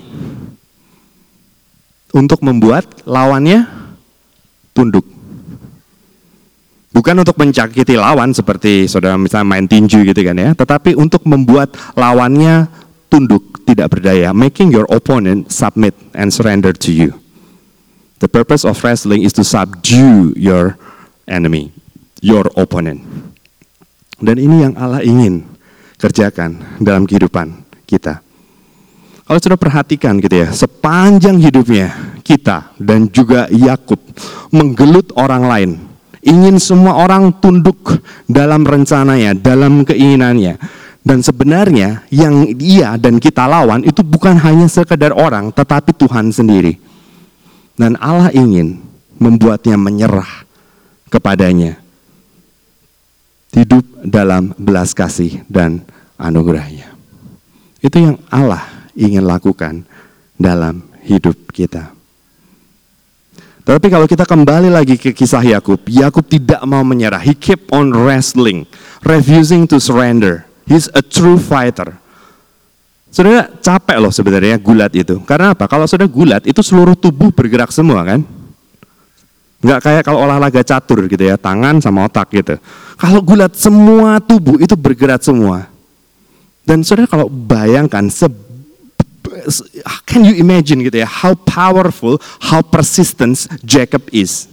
untuk membuat lawannya tunduk. Bukan untuk menyakiti lawan seperti saudara misalnya main tinju gitu kan ya, tetapi untuk membuat lawannya tunduk, tidak berdaya, making your opponent submit and surrender to you. The purpose of wrestling is to subdue your enemy, your opponent. Dan ini yang Allah ingin kerjakan dalam kehidupan kita. Kalau sudah perhatikan gitu ya, sepanjang hidupnya kita dan juga Yakub menggelut orang lain, ingin semua orang tunduk dalam rencananya, dalam keinginannya. Dan sebenarnya yang dia dan kita lawan itu bukan hanya sekedar orang, tetapi Tuhan sendiri. Dan Allah ingin membuatnya menyerah kepadanya. Hidup dalam belas kasih dan anugerahnya. Itu yang Allah ingin lakukan dalam hidup kita. Tetapi kalau kita kembali lagi ke kisah Yakub, Yakub tidak mau menyerah. He kept on wrestling, refusing to surrender. He's a true fighter. Saudara, capek loh sebenarnya gulat itu. Karena apa? Kalau sudah gulat, itu seluruh tubuh bergerak semua kan? Nggak kayak kalau olahraga catur gitu ya, tangan sama otak gitu. Kalau gulat, semua tubuh itu bergerak semua. Dan saudara kalau bayangkan, can you imagine gitu ya, how powerful, how persistent Jacob is.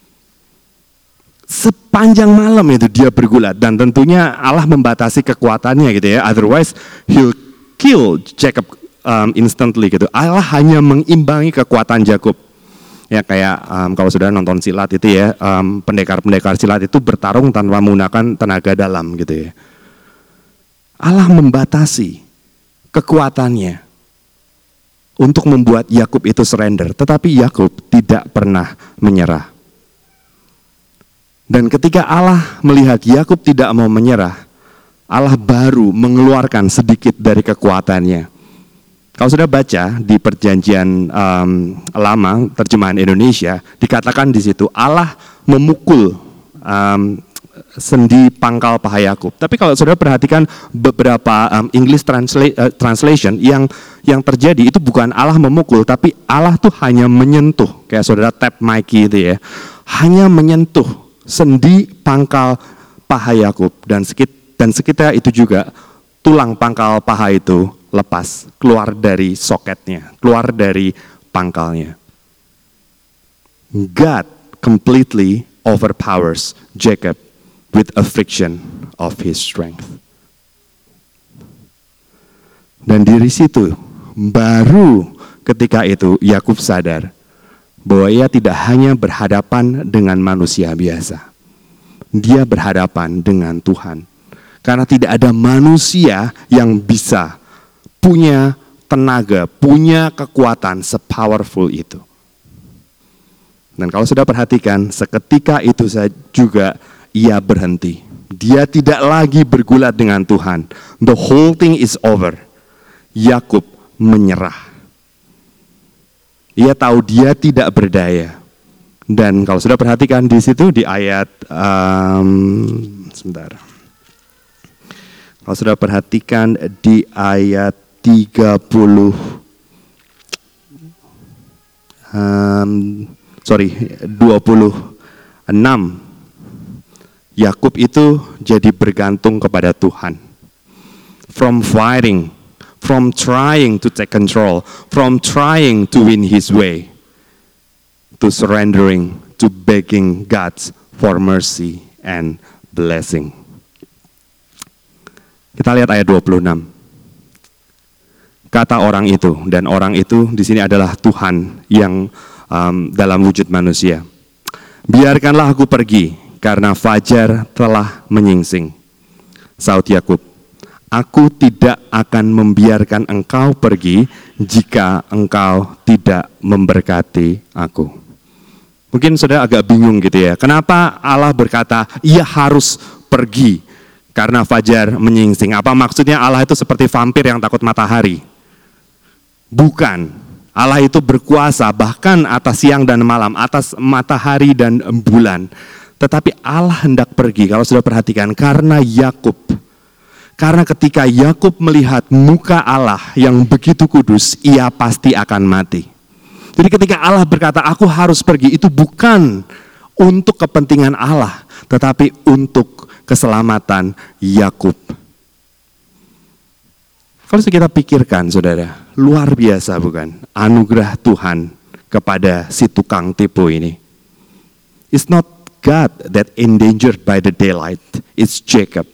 Sepanjang malam itu dia bergulat, dan tentunya Allah membatasi kekuatannya gitu ya, otherwise he'll kill Jacob instantly gitu. Allah hanya mengimbangi kekuatan Jacob. Ya kayak kalau sudah nonton silat itu ya, pendekar-pendekar silat itu bertarung tanpa menggunakan tenaga dalam gitu ya. Allah membatasi kekuatannya untuk membuat Yakub itu surrender, tetapi Yakub tidak pernah menyerah. Dan ketika Allah melihat Yakub tidak mau menyerah, Allah baru mengeluarkan sedikit dari kekuatannya. Kalau sudah baca di Perjanjian Lama, terjemahan Indonesia, dikatakan di situ Allah memukul sendi pangkal paha Yakub. Tapi kalau saudara perhatikan beberapa English translation yang terjadi itu bukan Allah memukul, tapi Allah tuh hanya menyentuh, kayak saudara tap Mikey itu ya, hanya menyentuh sendi pangkal paha Yakub, dan sekitar itu juga tulang pangkal paha itu lepas, keluar dari soketnya, keluar dari pangkalnya. God completely overpowers Jacob with a friction of his strength. Dan dari situ, baru ketika itu Yakub sadar bahwa ia tidak hanya berhadapan dengan manusia biasa. Dia berhadapan dengan Tuhan. Karena tidak ada manusia yang bisa punya tenaga, punya kekuatan se-powerful itu. Dan kalau sudah perhatikan, seketika itu juga ia berhenti. Dia tidak lagi bergulat dengan Tuhan. The whole thing is over. Yakub menyerah. Ia tahu dia tidak berdaya. Dan kalau sudah perhatikan di situ di ayat sebentar. Kalau sudah perhatikan di ayat 26, Yakub itu jadi bergantung kepada Tuhan. From fighting, from trying to take control, from trying to win his way, to surrendering, to begging God for mercy and blessing. Kita lihat ayat 26. Kata orang itu, dan orang itu di sini adalah Tuhan yang dalam wujud manusia. Biarkanlah aku pergi, karena fajar telah menyingsing. Saud Yakub, aku tidak akan membiarkan engkau pergi jika engkau tidak memberkati aku. Mungkin saudara agak bingung gitu ya, kenapa Allah berkata ia harus pergi karena fajar menyingsing? Apa maksudnya Allah itu seperti vampir yang takut matahari? Bukan. Allah itu berkuasa bahkan atas siang dan malam, atas matahari dan bulan. Tetapi Allah hendak pergi, kalau sudah perhatikan, karena Yakub. Karena ketika Yakub melihat muka Allah yang begitu kudus, ia pasti akan mati. Jadi ketika Allah berkata, aku harus pergi, itu bukan untuk kepentingan Allah, tetapi untuk keselamatan Yakub. Kalau kita pikirkan, saudara, luar biasa bukan? Anugerah Tuhan kepada si tukang tipu ini. It's not God that endangered by the daylight, it's Jacob.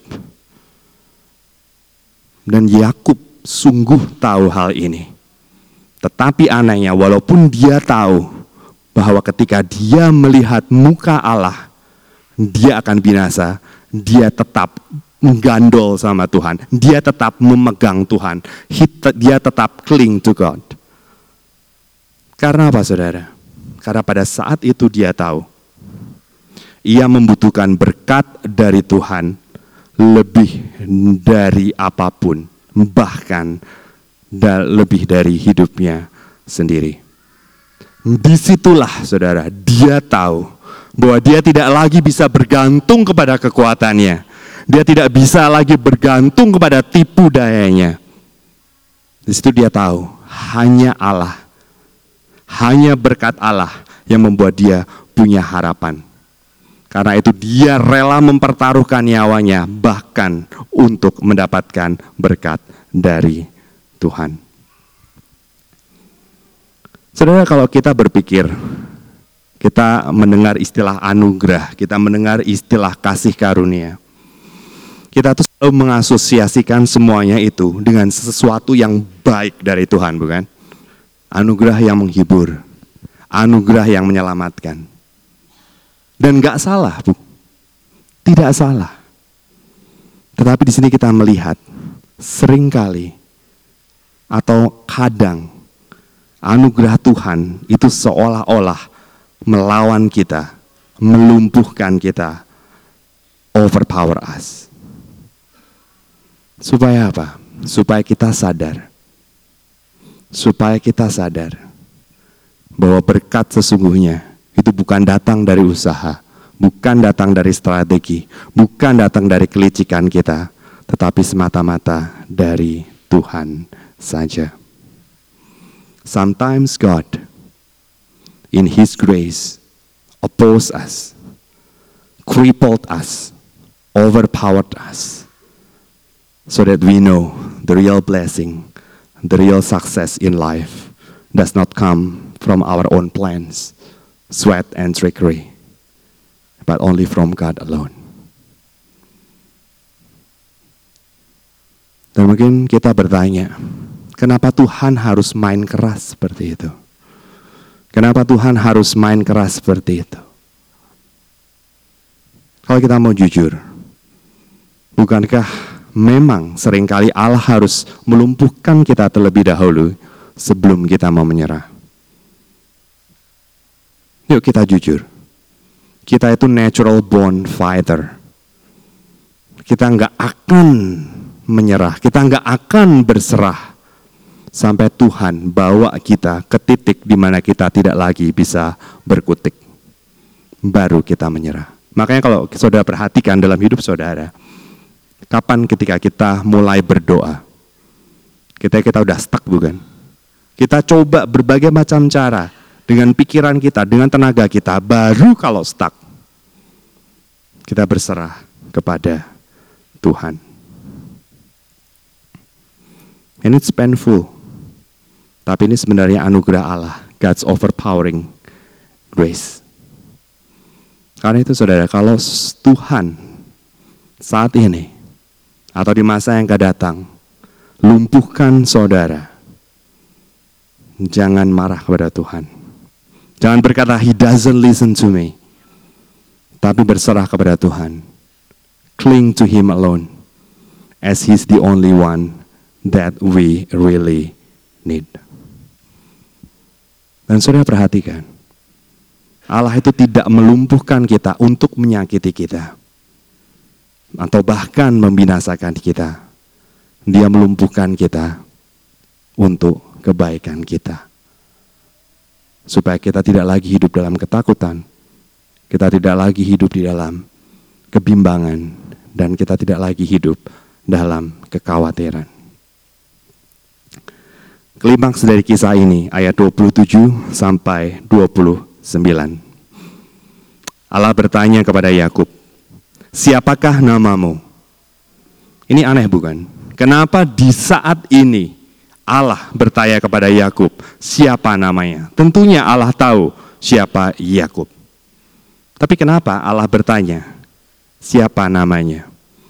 Dan Yakub sungguh tahu hal ini. Tetapi anehnya, walaupun dia tahu bahwa ketika dia melihat muka Allah, dia akan binasa, dia tetap menggandol sama Tuhan. Dia tetap memegang Tuhan. Dia tetap cling to God. Karena apa, saudara? Karena pada saat itu dia tahu, ia membutuhkan berkat dari Tuhan lebih dari apapun, bahkan lebih dari hidupnya sendiri. Disitulah saudara, dia tahu bahwa dia tidak lagi bisa bergantung kepada kekuatannya. Dia tidak bisa lagi bergantung kepada tipu dayanya. Di situ dia tahu hanya Allah, hanya berkat Allah yang membuat dia punya harapan. Karena itu dia rela mempertaruhkan nyawanya bahkan untuk mendapatkan berkat dari Tuhan. Saudara, kalau kita berpikir, kita mendengar istilah anugerah, kita mendengar istilah kasih karunia, kita tuh selalu mengasosiasikan semuanya itu dengan sesuatu yang baik dari Tuhan, bukan? Anugerah yang menghibur, anugerah yang menyelamatkan. Dan gak salah, Bu. Tidak salah. Tetapi di sini kita melihat seringkali atau kadang anugerah Tuhan itu seolah-olah melawan kita, melumpuhkan kita, overpower us. Supaya apa? Supaya kita sadar. Supaya kita sadar bahwa berkat sesungguhnya itu bukan datang dari usaha, bukan datang dari strategi, bukan datang dari kelicikan kita, tetapi semata-mata dari Tuhan saja. Sometimes God, in His grace, opposed us, crippled us, overpowered us, so that we know the real blessing, the real success in life does not come from our own plans, sweat and trickery, but only from God alone. Dan mungkin kita bertanya, kenapa Tuhan harus main keras seperti itu? Kenapa Tuhan harus main keras seperti itu? Kalau kita mau jujur, bukankah memang seringkali Allah harus melumpuhkan kita terlebih dahulu sebelum kita mau menyerah? Yuk kita jujur. Kita itu natural born fighter. Kita nggak akan menyerah. Kita nggak akan berserah sampai Tuhan bawa kita ke titik di mana kita tidak lagi bisa berkutik. Baru kita menyerah. Makanya kalau saudara perhatikan dalam hidup saudara, kapan ketika kita mulai berdoa? Kita udah stuck, bukan? Kita coba berbagai macam cara dengan pikiran kita, dengan tenaga kita, baru kalau stuck kita berserah kepada Tuhan. And it's painful. Tapi ini sebenarnya anugerah Allah, God's overpowering grace. Karena itu saudara, kalau Tuhan saat ini atau di masa yang akan datang lumpuhkan saudara, jangan marah kepada Tuhan. Jangan berkata, He doesn't listen to me. Tapi berserah kepada Tuhan. Cling to Him alone, as He's the only one that we really need. Dan saudara perhatikan, Allah itu tidak melumpuhkan kita untuk menyakiti kita, atau bahkan membinasakan kita. Dia melumpuhkan kita untuk kebaikan kita. Supaya kita tidak lagi hidup dalam ketakutan, kita tidak lagi hidup di dalam kebimbangan, dan kita tidak lagi hidup dalam kekhawatiran. Klimaks dari kisah ini, ayat 27 sampai 29. Allah bertanya kepada Yakub, siapakah namamu? Ini aneh bukan? Kenapa di saat ini Allah bertanya kepada Yakub, siapa namanya? Tentunya Allah tahu siapa Yakub. Tapi kenapa Allah bertanya, siapa namanya?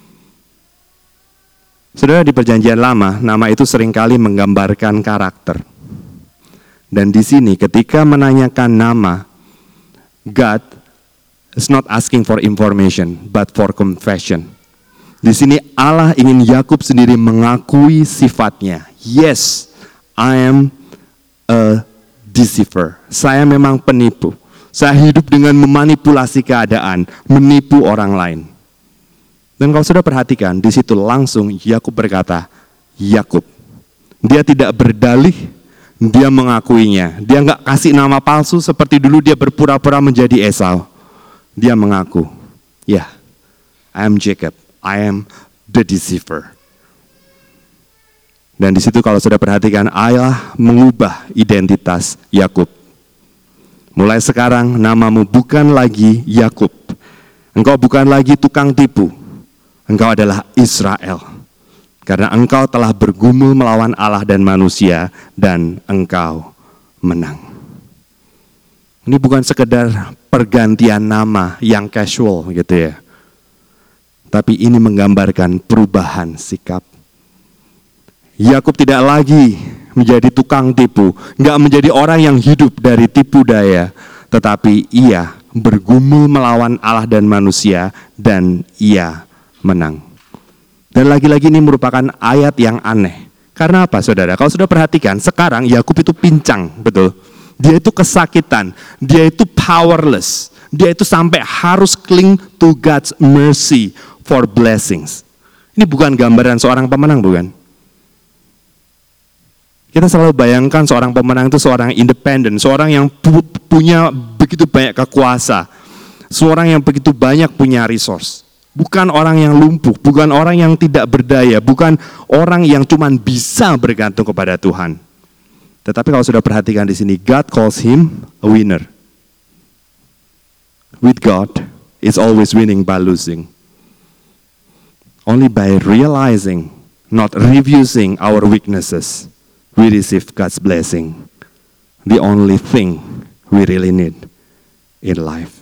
Saudara, di Perjanjian Lama, nama itu seringkali menggambarkan karakter. Dan di sini ketika menanyakan nama, God is not asking for information, but for confession. Di sini Allah ingin Yakub sendiri mengakui sifatnya. Yes, I am a deceiver. Saya memang penipu. Saya hidup dengan memanipulasi keadaan, menipu orang lain. Dan kalau sudah perhatikan, di situ langsung Yakub berkata, Yakub. Dia tidak berdalih, dia mengakuinya. Dia nggak kasih nama palsu seperti dulu dia berpura-pura menjadi Esau. Dia mengaku, ya, I am Jacob, I am the deceiver. Dan di situ kalau sudah perhatikan, Allah mengubah identitas Yakub. Mulai sekarang namamu bukan lagi Yakub. Engkau bukan lagi tukang tipu. Engkau adalah Israel. Karena engkau telah bergumul melawan Allah dan manusia dan engkau menang. Ini bukan sekedar pergantian nama yang casual gitu ya. Tapi ini menggambarkan perubahan sikap. Yakub tidak lagi menjadi tukang tipu, nggak menjadi orang yang hidup dari tipu daya, tetapi ia bergumul melawan Allah dan manusia dan ia menang. Dan lagi-lagi ini merupakan ayat yang aneh. Karena apa saudara? Kalau sudah perhatikan, sekarang Yakub itu pincang, betul? Dia itu kesakitan, dia itu powerless, dia itu sampai harus cling to God's mercy for blessings. Ini bukan gambaran seorang pemenang, bukan? Kita selalu bayangkan seorang pemenang itu seorang independen, seorang yang punya begitu banyak kekuasa, seorang yang begitu banyak punya resource. Bukan orang yang lumpuh, bukan orang yang tidak berdaya, bukan orang yang cuma bisa bergantung kepada Tuhan. Tetapi kalau sudah perhatikan di sini, God calls him a winner. With God, it's always winning by losing. Only by realizing, not refusing our weaknesses, we receive God's blessing. The only thing we really need in life.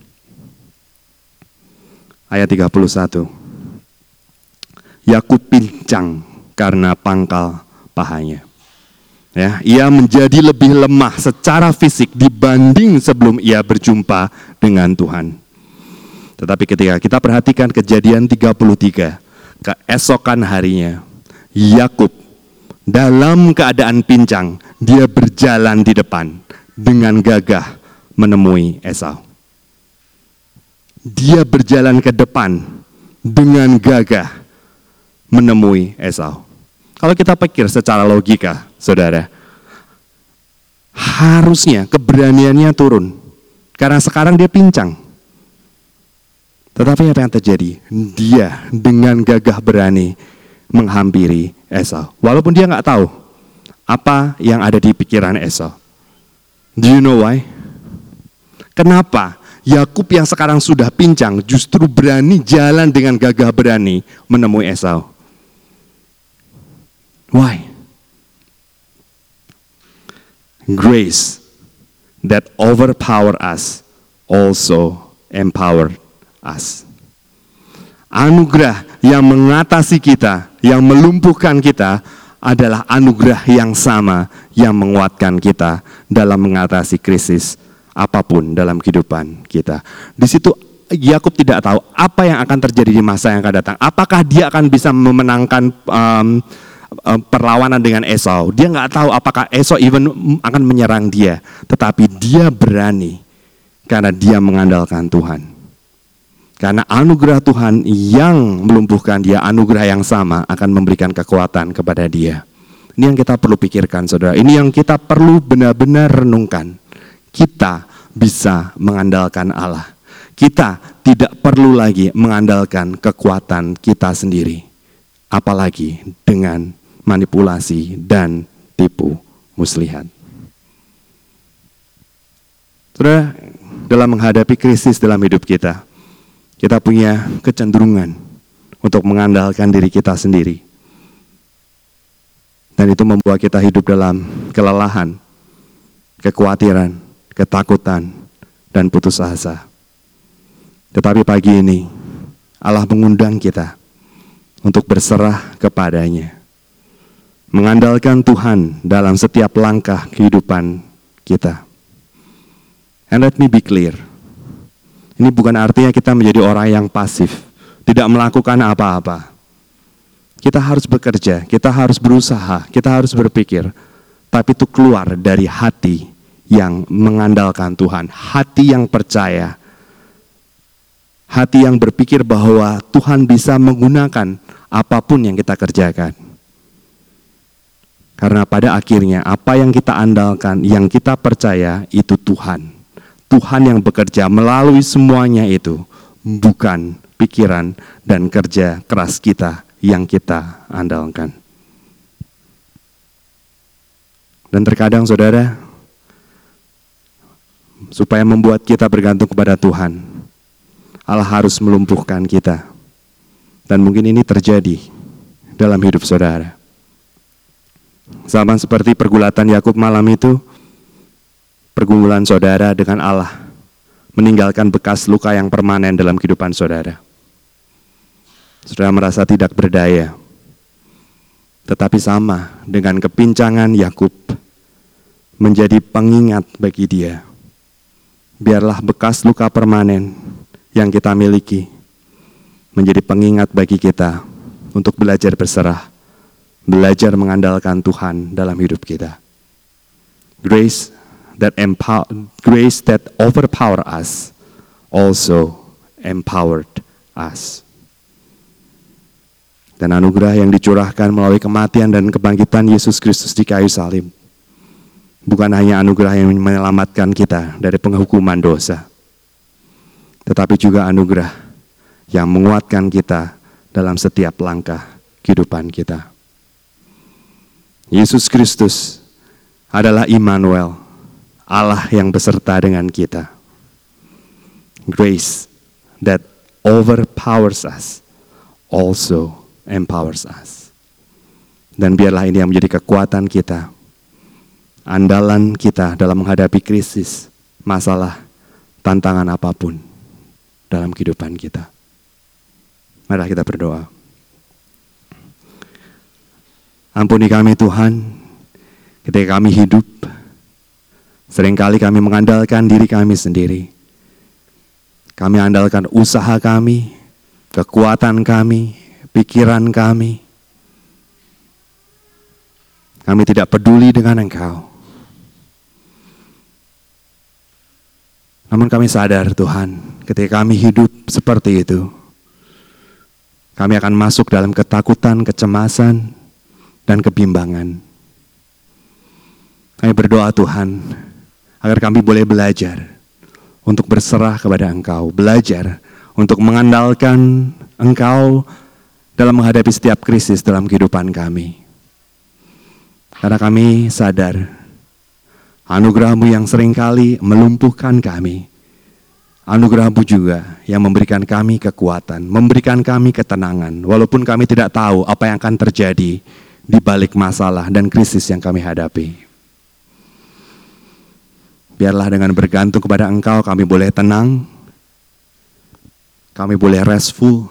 Ayat 31. Yakub pincang karena pangkal pahanya. Ya, ia menjadi lebih lemah secara fisik dibanding sebelum ia berjumpa dengan Tuhan. Tetapi ketika kita perhatikan Kejadian 33, keesokan harinya, Yakub dalam keadaan pincang, dia berjalan di depan dengan gagah menemui Esau. Dia berjalan ke depan dengan gagah menemui Esau. Kalau kita pikir secara logika, saudara, harusnya keberaniannya turun. Karena sekarang dia pincang. Tetapi apa yang terjadi? Dia dengan gagah berani menghampiri Esau. Walaupun dia nggak tahu apa yang ada di pikiran Esau. Do you know why? Kenapa Yakub yang sekarang sudah pincang justru berani jalan dengan gagah berani menemui Esau? Why? Grace that overpower us also empower us. Anugerah yang mengatasi kita, yang melumpuhkan kita adalah anugerah yang sama yang menguatkan kita dalam mengatasi krisis apapun dalam kehidupan kita. Di situ Yakub tidak tahu apa yang akan terjadi di masa yang akan datang. Apakah dia akan bisa memenangkan perlawanan dengan Esau? Dia nggak tahu apakah Esau even akan menyerang dia. Tetapi dia berani karena dia mengandalkan Tuhan. Karena anugerah Tuhan yang melumpuhkan dia, anugerah yang sama akan memberikan kekuatan kepada dia. Ini yang kita perlu pikirkan, saudara. Ini yang kita perlu benar-benar renungkan. Kita bisa mengandalkan Allah. Kita tidak perlu lagi mengandalkan kekuatan kita sendiri. Apalagi dengan manipulasi dan tipu muslihat. Saudara, dalam menghadapi krisis dalam hidup kita punya kecenderungan untuk mengandalkan diri kita sendiri. Dan itu membuat kita hidup dalam kelelahan, kekhawatiran, ketakutan, dan putus asa. Tetapi pagi ini, Allah mengundang kita untuk berserah kepadanya. Mengandalkan Tuhan dalam setiap langkah kehidupan kita. And let me be clear. Ini bukan artinya kita menjadi orang yang pasif, tidak melakukan apa-apa. Kita harus bekerja, kita harus berusaha, kita harus berpikir. Tapi itu keluar dari hati yang mengandalkan Tuhan, hati yang percaya, hati yang berpikir bahwa Tuhan bisa menggunakan apapun yang kita kerjakan. Karena pada akhirnya apa yang kita andalkan, yang kita percaya itu Tuhan. Tuhan yang bekerja melalui semuanya itu, bukan pikiran dan kerja keras kita yang kita andalkan. Dan terkadang saudara, supaya membuat kita bergantung kepada Tuhan, Allah harus melumpuhkan kita. Dan mungkin ini terjadi dalam hidup saudara. Sama seperti pergulatan Yakub malam itu, pergumulan saudara dengan Allah meninggalkan bekas luka yang permanen dalam kehidupan saudara. Saudara merasa tidak berdaya. Tetapi sama dengan kepincangan Yakub menjadi pengingat bagi dia. Biarlah bekas luka permanen yang kita miliki menjadi pengingat bagi kita untuk belajar berserah, belajar mengandalkan Tuhan dalam hidup kita. Grace that overpower us also empowered us. Dan anugerah yang dicurahkan melalui kematian dan kebangkitan Yesus Kristus di kayu salib bukan hanya anugerah yang menyelamatkan kita dari penghukuman dosa, tetapi juga anugerah yang menguatkan kita dalam setiap langkah kehidupan kita. Yesus Kristus adalah Immanuel, Allah yang beserta dengan kita. Grace that overpowers us also empowers us. Dan biarlah ini yang menjadi kekuatan kita, andalan kita dalam menghadapi krisis, masalah, tantangan apapun dalam kehidupan kita. Mari kita berdoa. Ampuni kami Tuhan, ketika kami hidup, seringkali kami mengandalkan diri kami sendiri. Kami andalkan usaha kami, kekuatan kami, pikiran kami. Kami tidak peduli dengan Engkau. Namun kami sadar Tuhan, ketika kami hidup seperti itu, kami akan masuk dalam ketakutan, kecemasan, dan kebimbangan. Kami berdoa Tuhan, agar kami boleh belajar untuk berserah kepada Engkau, belajar untuk mengandalkan Engkau dalam menghadapi setiap krisis dalam kehidupan kami. Karena kami sadar, anugerah-Mu yang seringkali melumpuhkan kami, anugerah-Mu juga yang memberikan kami kekuatan, memberikan kami ketenangan, walaupun kami tidak tahu apa yang akan terjadi di balik masalah dan krisis yang kami hadapi. Biarlah dengan bergantung kepada Engkau kami boleh tenang, kami boleh restful,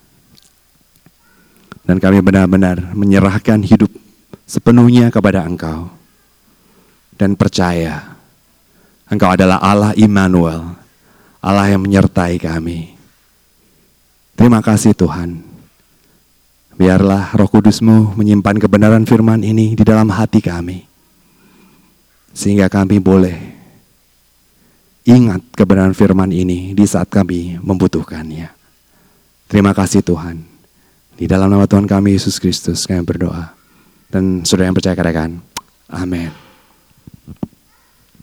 dan kami benar-benar menyerahkan hidup sepenuhnya kepada Engkau. Dan percaya, Engkau adalah Allah Immanuel, Allah yang menyertai kami. Terima kasih Tuhan. Biarlah Roh Kudus-Mu menyimpan kebenaran firman ini di dalam hati kami, sehingga kami boleh ingat kebenaran firman ini di saat kami membutuhkannya. Terima kasih Tuhan. Di dalam nama Tuhan kami Yesus Kristus kami berdoa. Dan saudara yang percaya katakan, amin.